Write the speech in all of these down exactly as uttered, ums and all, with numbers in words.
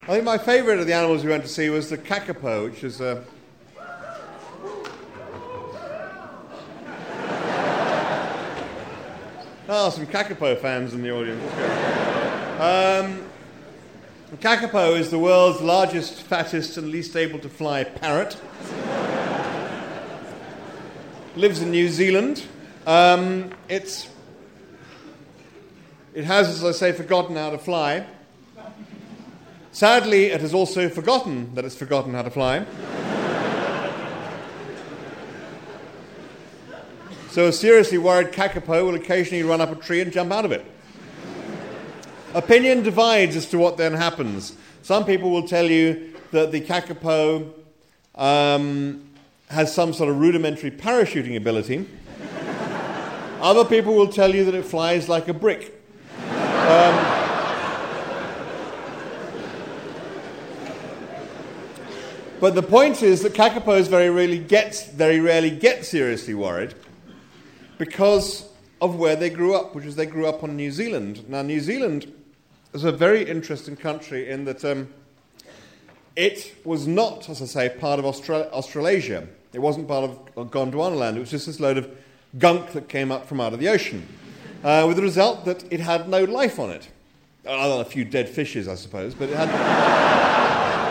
I think my favourite of the animals we went to see was the kakapo, which is a... Oh, some kakapo fans in the audience. Um, the kakapo is the world's largest, fattest, and least able to fly parrot. Lives in New Zealand. Um, it's it has, as I say, forgotten how to fly. Sadly, it has also forgotten that it's forgotten how to fly. So a seriously worried kakapo will occasionally run up a tree and jump out of it. Opinion divides as to what then happens. Some people will tell you that the kakapo um, has some sort of rudimentary parachuting ability. Other people will tell you that it flies like a brick. Um, but the point is that kakapos very rarely get, very rarely get seriously worried because of where they grew up, which is they grew up on New Zealand. Now, New Zealand is a very interesting country in that um, it was not, as I say, part of Austra- Australasia. It wasn't part of Gondwanaland. It was just this load of gunk that came up from out of the ocean, uh, with the result that it had no life on it. Other than a few dead fishes, I suppose, but it had...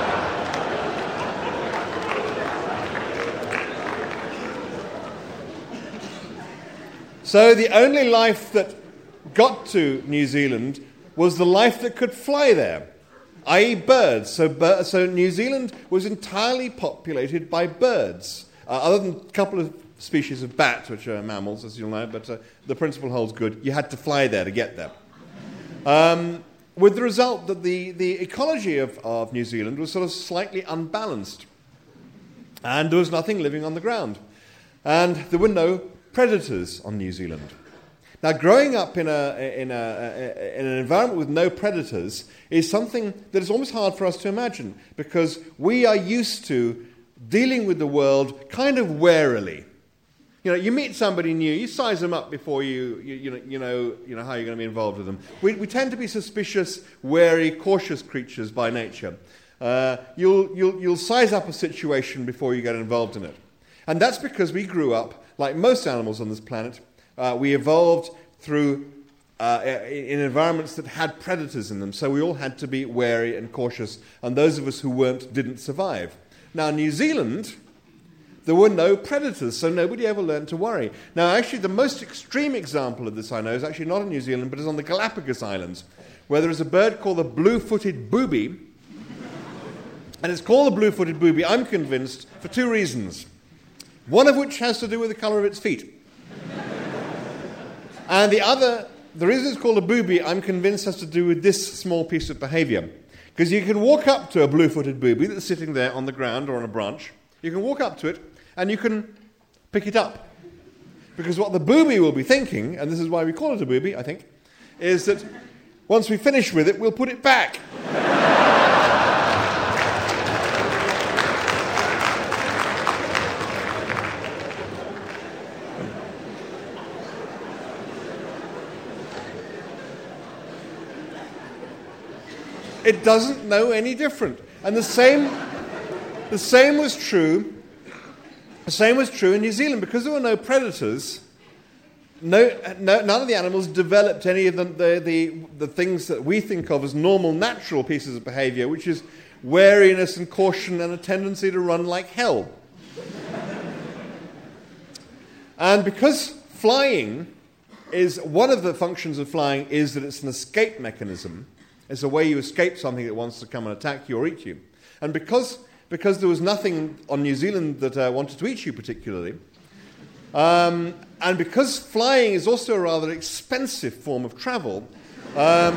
So the only life that got to New Zealand was the life that could fly there, that is birds. So, bir- so New Zealand was entirely populated by birds, uh, other than a couple of species of bats, which are mammals, as you'll know, but uh, the principle holds good. You had to fly there to get there. Um, with the result that the, the ecology of, of New Zealand was sort of slightly unbalanced. And there was nothing living on the ground. And there were no predators on New Zealand. Now, growing up in a, in a in an environment with no predators is something that is almost hard for us to imagine, because we are used to dealing with the world kind of warily. You know, you meet somebody new, you size them up before you you, you know you know you know how you're going to be involved with them. We we tend to be suspicious, wary, cautious creatures by nature. Uh, you'll you'll you'll size up a situation before you get involved in it, and that's because we grew up. Like most animals on this planet, uh, we evolved through uh, in environments that had predators in them, so we all had to be wary and cautious, and those of us who weren't didn't survive. Now, in New Zealand, there were no predators, so nobody ever learned to worry. Now, actually, the most extreme example of this I know is actually not in New Zealand, but is on the Galapagos Islands, where there is a bird called the blue-footed booby, and it's called the blue-footed booby, I'm convinced, for two reasons. One of which has to do with the colour of its feet. And the other, the reason it's called a booby, I'm convinced has to do with this small piece of behaviour. Because you can walk up to a blue-footed booby that's sitting there on the ground or on a branch. You can walk up to it and you can pick it up. Because what the booby will be thinking, and this is why we call it a booby, I think, is that once we finish with it, we'll put it back. It doesn't know any different. And the same, the same was true. The same was true in New Zealand. Because there were no predators, no, no, none of the animals developed any of the, the, the, the things that we think of as normal, natural pieces of behaviour, which is wariness and caution and a tendency to run like hell. And because flying is, one of the functions of flying is that it's an escape mechanism. It's a way you escape something that wants to come and attack you or eat you. And because because there was nothing on New Zealand that uh, wanted to eat you particularly, um, and because flying is also a rather expensive form of travel, um,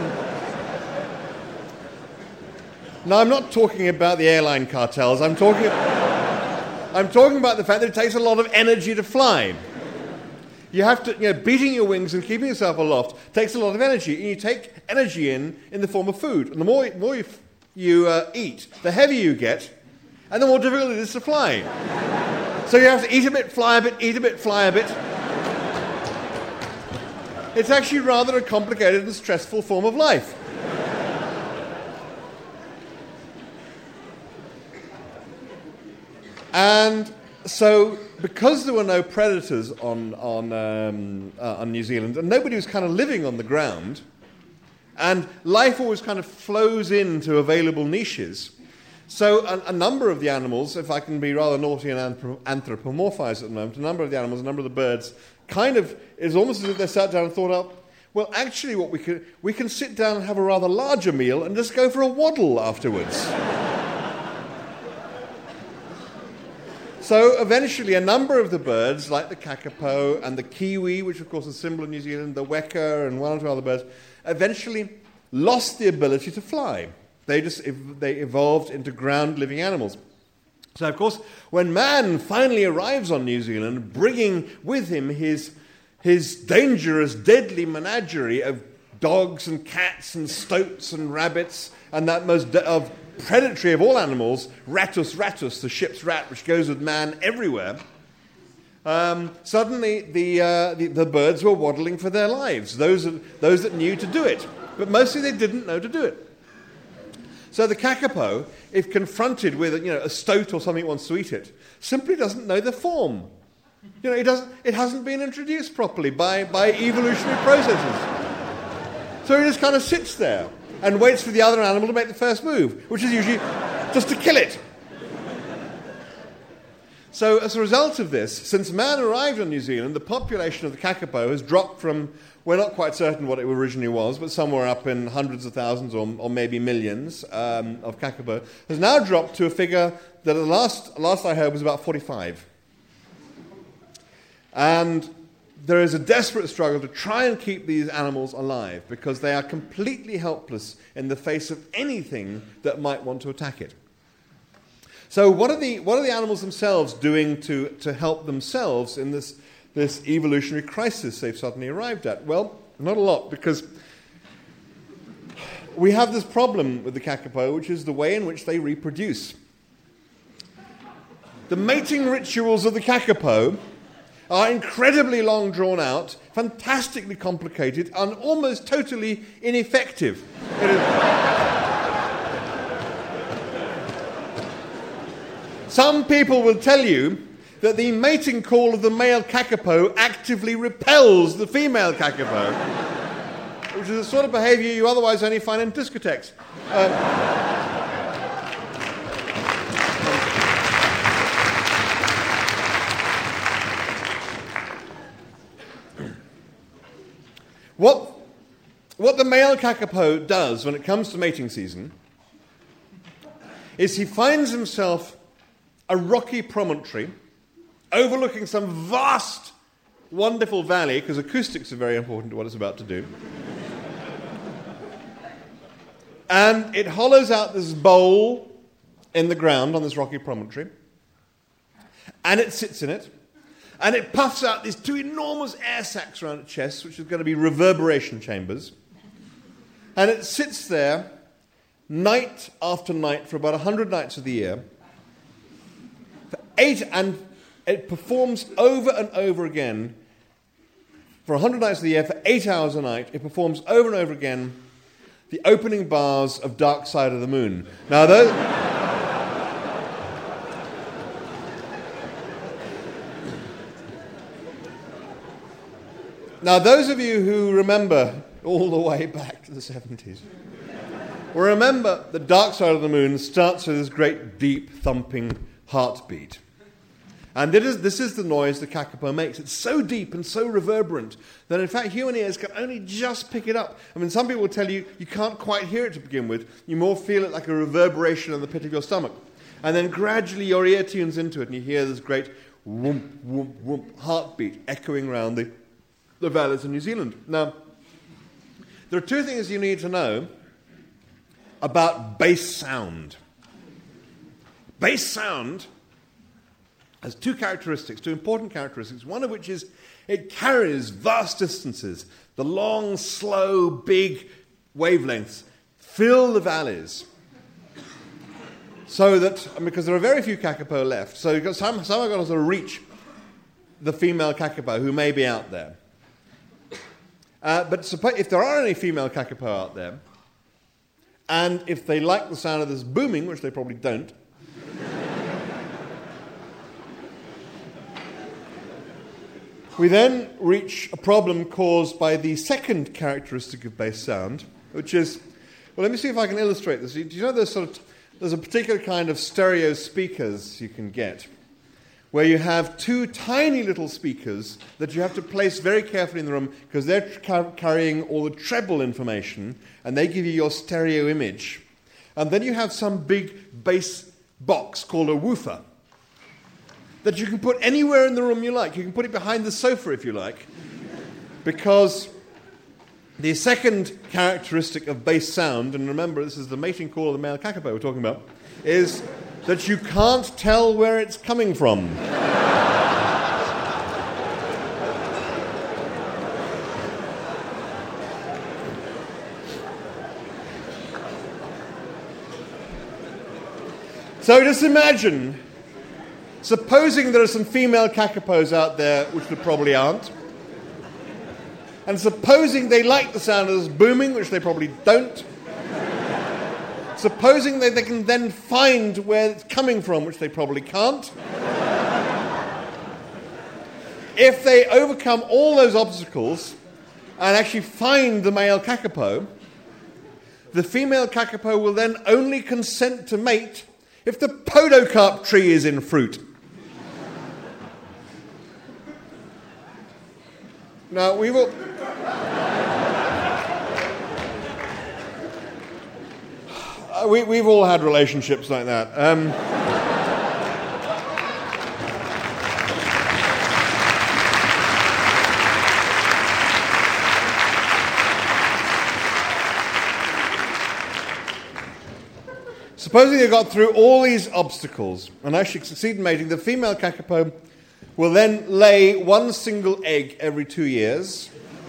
now I'm not talking about the airline cartels, I'm talking, I'm talking about the fact that it takes a lot of energy to fly. You have to, you know, beating your wings and keeping yourself aloft takes a lot of energy, and you take energy in in the form of food. And the more, more you, you uh, eat, the heavier you get, and the more difficult it is to fly. So you have to eat a bit, fly a bit, eat a bit, fly a bit. It's actually rather a complicated and stressful form of life. And so, because there were no predators on on, um, uh, on New Zealand, and nobody was kind of living on the ground, and life always kind of flows into available niches. So a, a number of the animals, if I can be rather naughty and anthrop- anthropomorphize at the moment, a number of the animals, a number of the birds, kind of, it's almost as if they sat down and thought up, well, actually what we can, we can sit down and have a rather larger meal and just go for a waddle afterwards. So eventually a number of the birds, like the kakapo and the kiwi, which of course is a symbol of New Zealand, the weka and one or two other birds, eventually lost the ability to fly. They just they evolved into ground-living animals. So, of course, when man finally arrives on New Zealand, bringing with him his, his dangerous, deadly menagerie of dogs and cats and stoats and rabbits, and that most de- of predatory of all animals, Ratus ratus, the ship's rat, which goes with man everywhere, um, suddenly the, uh, the the birds were waddling for their lives, those, those that knew to do it. But mostly they didn't know to do it. So the kakapo, if confronted with you know, a stoat or something that wants to eat it, simply doesn't know the form. You know, it, doesn't, it hasn't been introduced properly by, by evolutionary processes. So he just kind of sits there and waits for the other animal to make the first move, which is usually just to kill it. So as a result of this, since man arrived on New Zealand, the population of the kakapo has dropped from, we're not quite certain what it originally was, but somewhere up in hundreds of thousands or, or maybe millions um, of kakapo, has now dropped to a figure that the last, last I heard was about forty-five. And there is a desperate struggle to try and keep these animals alive because they are completely helpless in the face of anything that might want to attack it. So what are the what are the animals themselves doing to, to help themselves in this, this evolutionary crisis they've suddenly arrived at? Well, not a lot, because we have this problem with the kakapo, which is the way in which they reproduce. The mating rituals of the kakapo are incredibly long drawn out, fantastically complicated, and almost totally ineffective. It is Some people will tell you that the mating call of the male kakapo actively repels the female kakapo, which is a sort of behavior you otherwise only find in discotheques. Um, what, what the male kakapo does when it comes to mating season is he finds himself a rocky promontory overlooking some vast, wonderful valley, because acoustics are very important to what it's about to do. And it hollows out this bowl in the ground on this rocky promontory, and it sits in it, and it puffs out these two enormous air sacs around its chest, which is going to be reverberation chambers, and it sits there night after night for about a hundred nights of the year, Eight, and it performs over and over again for one hundred nights of the year, for eight hours a night. It performs over and over again the opening bars of Dark Side of the Moon. Now, those, now, those of you who remember all the way back to the seventies will remember the Dark Side of the Moon starts with this great, deep, thumping heartbeat. And it is, this is the noise the kakapo makes. It's so deep and so reverberant that, in fact, human ears can only just pick it up. I mean, some people will tell you you can't quite hear it to begin with. You more feel it like a reverberation in the pit of your stomach. And then gradually your ear tunes into it and you hear this great whoomp, whoomp, whoomp heartbeat echoing around the, the valleys of New Zealand. Now, there are two things you need to know about bass sound. Bass sound has two characteristics, two important characteristics, one of which is it carries vast distances. The long, slow, big wavelengths fill the valleys. So that, because there are very few kakapo left, so you've got some, some have got to sort of reach the female kakapo who may be out there. Uh, but suppose, if there are any female kakapo out there, and if they like the sound of this booming, which they probably don't, We then reach a problem caused by the second characteristic of bass sound, which is, well, let me see if I can illustrate this. Do you know there's sort of, there's a particular kind of stereo speakers you can get, where you have two tiny little speakers that you have to place very carefully in the room because they're car- carrying all the treble information, and they give you your stereo image. And then you have some big bass box called a woofer that you can put anywhere in the room you like. You can put it behind the sofa if you like, because the second characteristic of bass sound, and remember this is the mating call of the male kakapo we're talking about, is that you can't tell where it's coming from. So just imagine, supposing there are some female kakapos out there, which there probably aren't, and supposing they like the sound of this booming, which they probably don't, supposing that they can then find where it's coming from, which they probably can't, if they overcome all those obstacles and actually find the male kakapo, the female kakapo will then only consent to mate if the podocarp tree is in fruit. Now, we will... uh, we, we've all had relationships like that. Um, Supposing they got through all these obstacles and actually succeed in mating, the female kakapo will then lay one single egg every two years,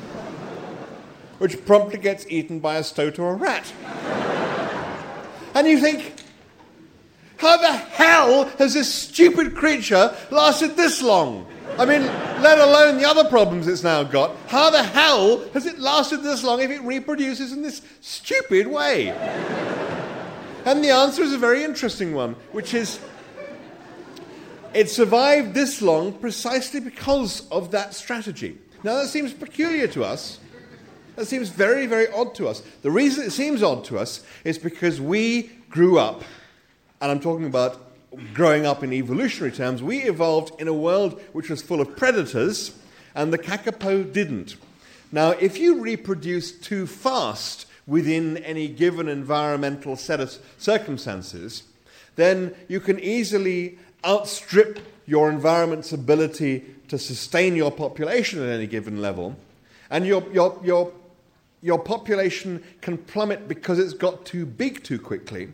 which promptly gets eaten by a stoat or a rat. And you think, how the hell has this stupid creature lasted this long? I mean, let alone the other problems it's now got. How the hell has it lasted this long if it reproduces in this stupid way? And the answer is a very interesting one, which is it survived this long precisely because of that strategy. Now, that seems peculiar to us. That seems very, very odd to us. The reason it seems odd to us is because we grew up, and I'm talking about growing up in evolutionary terms, we evolved in a world which was full of predators, and the kakapo didn't. Now, if you reproduce too fast within any given environmental set of circumstances, then you can easily outstrip your environment's ability to sustain your population at any given level, and your, your, your, your population can plummet because it's got too big too quickly.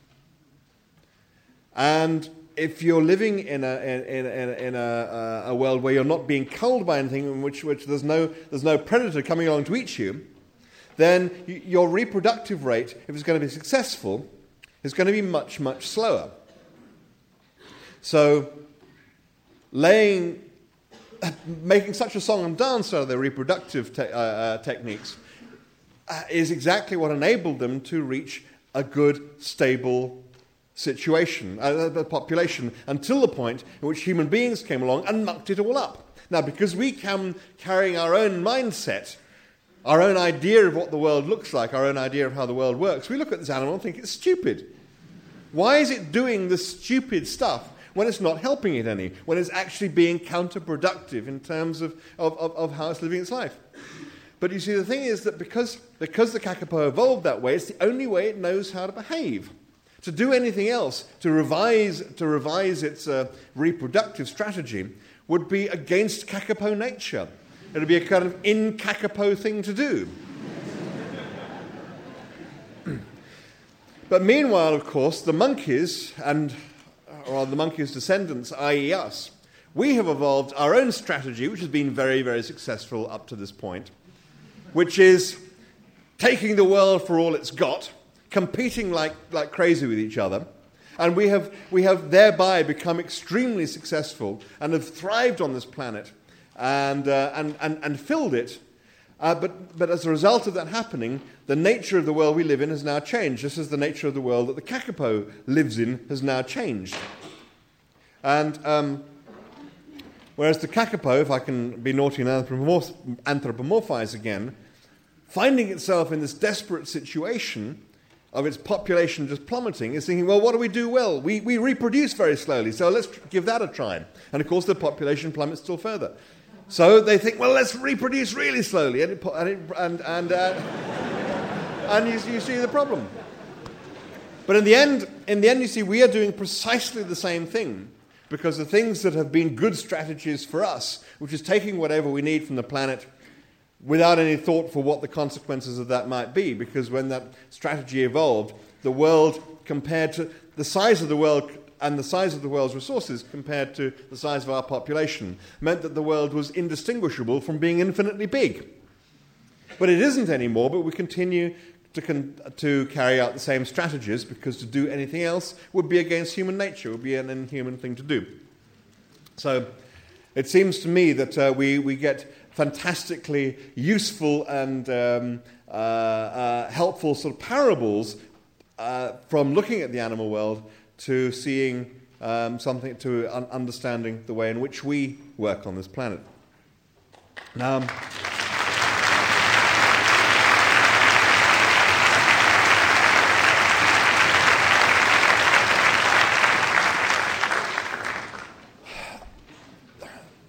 And if you're living in a in, in, in a, a world where you're not being culled by anything, in which, which there's no there's no predator coming along to eat you, then your reproductive rate, if it's going to be successful, is going to be much, much slower. So, laying, making such a song and dance out of their reproductive te- uh, uh, techniques uh, is exactly what enabled them to reach a good, stable situation, uh, the population, until the point in which human beings came along and mucked it all up. Now, because we come carrying our own mindset, our own idea of what the world looks like, our own idea of how the world works, we look at this animal and think it's stupid. Why is it doing this stupid stuff when it's not helping it any, when it's actually being counterproductive in terms of, of, of, of how it's living its life? But you see, the thing is that because, because the kakapo evolved that way, it's the only way it knows how to behave. To do anything else, to revise, to revise its uh, reproductive strategy, would be against kakapo nature. It would be a kind of in-kakapo thing to do. But meanwhile, of course, the monkeys, and or the monkeys' descendants, that is us, we have evolved our own strategy, which has been very, very successful up to this point, which is taking the world for all it's got, competing like, like crazy with each other, and we have, we have thereby become extremely successful and have thrived on this planet and, uh, and, and, and filled it. Uh, but, but as a result of that happening, the nature of the world we live in has now changed, just as the nature of the world that the kakapo lives in has now changed. And um, Whereas the kakapo, if I can be naughty and anthropomorph- anthropomorphize again, finding itself in this desperate situation of its population just plummeting, is thinking, well, what do we do well? We, we reproduce very slowly, so let's give that a try. And of course, the population plummets still further. So they think, well, let's reproduce really slowly, and it, and it, and and, uh, and you, you see the problem. But in the end, in the end, you see, we are doing precisely the same thing, because the things that have been good strategies for us, which is taking whatever we need from the planet without any thought for what the consequences of that might be, because when that strategy evolved, the world compared to the size of the world and the size of the world's resources compared to the size of our population meant that the world was indistinguishable from being infinitely big. But it isn't anymore, but we continue to, con- to carry out the same strategies, because to do anything else would be against human nature, would be an inhuman thing to do. So it seems to me that uh, we, we get fantastically useful and um, uh, uh, helpful sort of parables uh, from looking at the animal world to seeing um, something, to un- understanding the way in which we work on this planet. Now,